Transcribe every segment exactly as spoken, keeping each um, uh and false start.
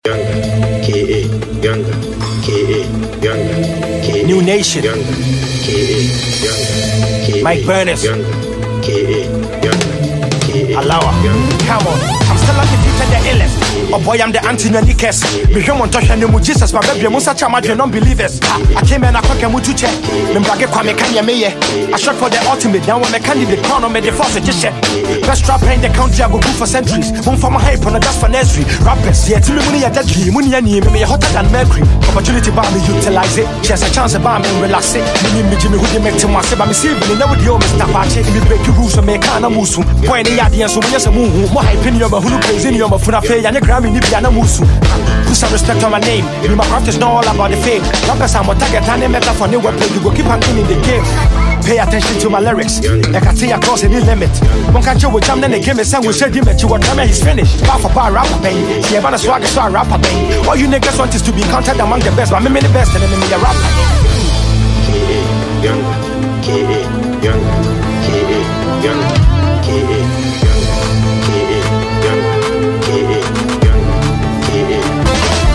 Younger, K A, Younger, K A, Younger, K A, New Nation, Younger, K A, Younger, K A, Mike Burners, Younger, K A, Younger, K A, Alawa, come on, I'm still like the future, the illest. Oh boy, I'm the anti-Nickers. Me him on touch and mu Jesus, my baby, I'm such a mad non-believers. I came and I can't come to check. Membrage kwame kanya meye. I shot for the ultimate, now when I candidate crown on me the force just check. Best rapper in the country, I go for centuries. One for my hype on a dust for nursery. Rappers, yeah, to me money at that dream, money and me hotter than Mercury. Opportunity by me utilize it. Just a chance about me relax it. Me me Jimmy who they make to myself, I'm saving it. Never the old Mister Pache. Me break the rules and make kind of musu. Point the idea so yes a move. More hype in your who plays in your mafuna fair and the Grammy Nibiana musu. Put some respect on my name. Me my craft is not all about the fame. Rappers I'm a target and a metaphor. New weapon you go keep on in the game. Pay attention to my lyrics. Like I see across any limit. One can't show which I'm then the game is and we said you met you what time he's finished. Bar for bar rapper pain. See about a swagger so I rapper pain. All you niggas want is to be counted among the best, but I'm the best and I'm a rapper. K A, Younger, K A, Younger, K A, Younger, K A, Younger, K A, Younger, K A, Younger, K A.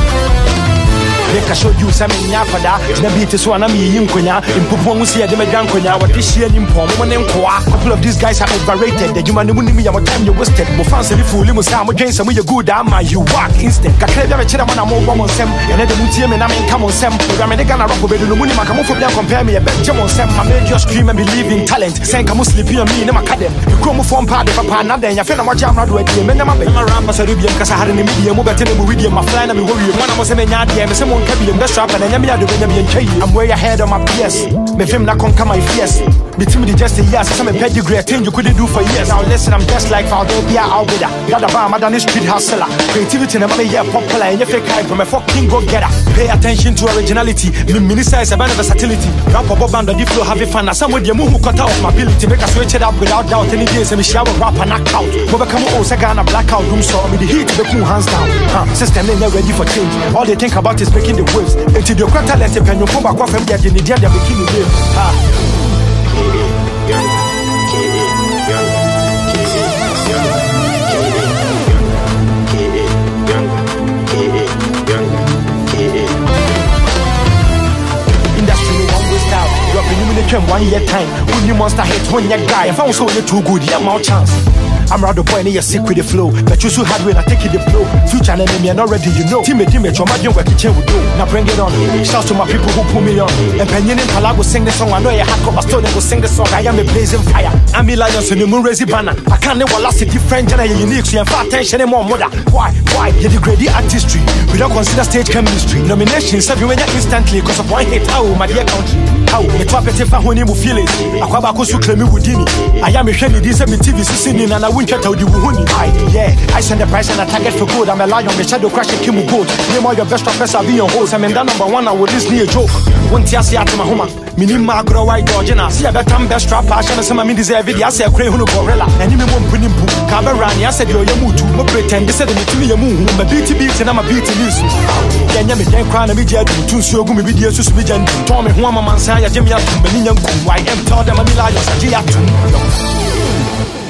Make I show you some in Yafada. The beat is one of me in Konya. In Pupon, see a Demagan Konya, what this year in Pom, one and Koa. A couple of these guys are overrated. The human wouldn't me what time you wasted. More fancy fool, you must have against some of your good armor. You walk instead. Kaklev Chinaman, I'm more on Sam, and then the museum and I mean, come on, Sam. I'm in the Ghana rock with the Muni Macamo for them, compare me a bit. Jam on Sam, I made you scream and believe in talent. Saying, come on, sleep on me in my academy. You come from part of Papa, and then you feel I'm a jam out with you. And I'm a ramp as a Rubian because I had an immediate mobile with my flying and we worry. One of us in the someone can be in the shop. I'm way ahead of my peers. Me film not conquer my fears. Between the just a year, some pedigree thing you couldn't do for years. Now listen, I'm just like Valdebia Albeda. Got a bar, madam street hustler. Creativity never yeah popular and you fake hype from a fucking go getter. Pay attention to originality. Me minister is a band of versatility. Rap about band of the flow, have fun. Some with your move who cut out my ability. Make us switch it up without doubt. Any days and me shower rap and knock out. Move come on, Sagana blackout room so me the heat the cool hands down. Huh, system ain't ready for change. All they think about is making the waves. Until the quarter let's say when you come back from the agenda, they are making you live. Ha. Industry no one way style. Dropping you in the trim one year time. When you monster hit when you guy. If I was so you too good, you have more chance. I'm rather point in your sick with the flow. But you so hard when I take it the blow. Future enemy and already you know. Team it, team it, your magic what kitchen will do. Now bring it on. Shout to my people who put me on. And Penny and Palago sing the song. I know you had got my stone and go sing the song. I am a blazing fire. I'm a lion so the moon raising banner. I can't never last a different and unique. So you have attention and more mother. Why? Why? You degrade the artistry. We don't consider stage chemistry. Nominations everywhere instantly because of one hit. How my dear country. How the top if I want him feelings. I come back to claim me with me. I am a shady this T V singing and I won't tell you who. I, yeah, I send the price and I target for good. I'm a lion, the shadow crash and Kimu gold. Name all your best rappers, I'll be on host. I'm in that number one, I will listen to a joke. One tear, see out to my home. Minima grow white dodge and I see a better best rapper. I shall some deserve it. I say a cray who gorilla. And you won't bring him book. Caberani, I said you're your mood to no pretend. They said to me a moon. I'm a beauty beat and I'm a beauty news. Then you can cry and be dead to show me videos to speak and Tommy, who I'm a man, say, Jimmy, I am told them I'm a liar.